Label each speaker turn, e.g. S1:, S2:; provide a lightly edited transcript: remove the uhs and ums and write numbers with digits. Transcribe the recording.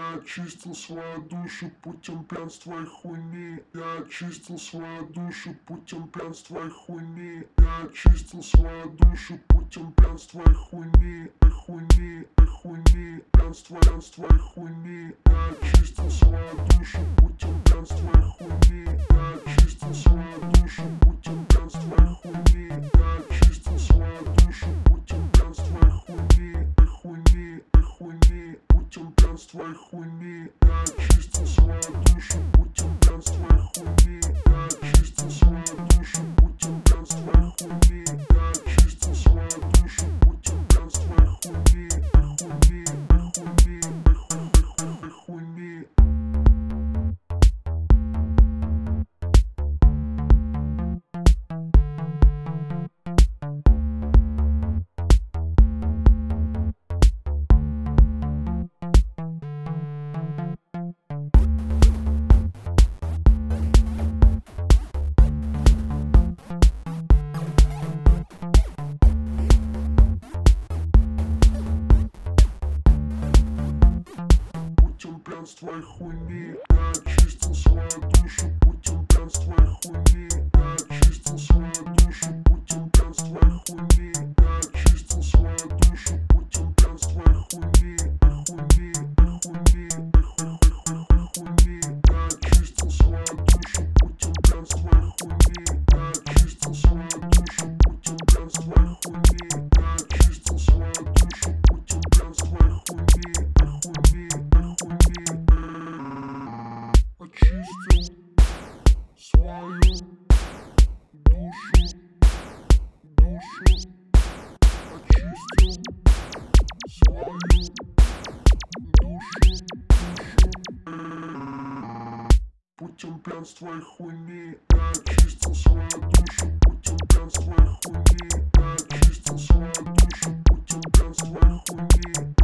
S1: Я очистил свою душу путем пьянства и хуйни. Я очистил свою душу путем пьянства и хуйни. Я очистил свою душу путем пьянства и хуйни. Хуйни, пьянства и хуйни. Я очистил свою душу путем пьянства и хуйни. Я очистил свою душу путем пьянства и хуйни. Я очистил свою душу путем пьянства и хуйни. Путем пьянства и хуйни. Я очистил свою душу путем пьянства и хуйни. Я очистил свою душу путем пьянства и хуйни. Я очистил свою душу путем пьянства и хуйни. Хуйни. Пьянства и хуйни. Я очистил свою душу путем пьянства и хуйни. Я очистил свою душу путем пьянства и хуйни. Я очистил свою душу путем пьянства и хуйни. Я очистил свою душу путем пьянства и хуйни. Я очистил свою душу путем пьянства и хуйни. Я очистил свою душу путем пьянства и хуйни. Очистил свою душу, очистил свою душу, путем пьянства и хуйни. Я очистил свою душу путем пьянства и хуйни. Я очистил свою душу путем пьянства и хуйни.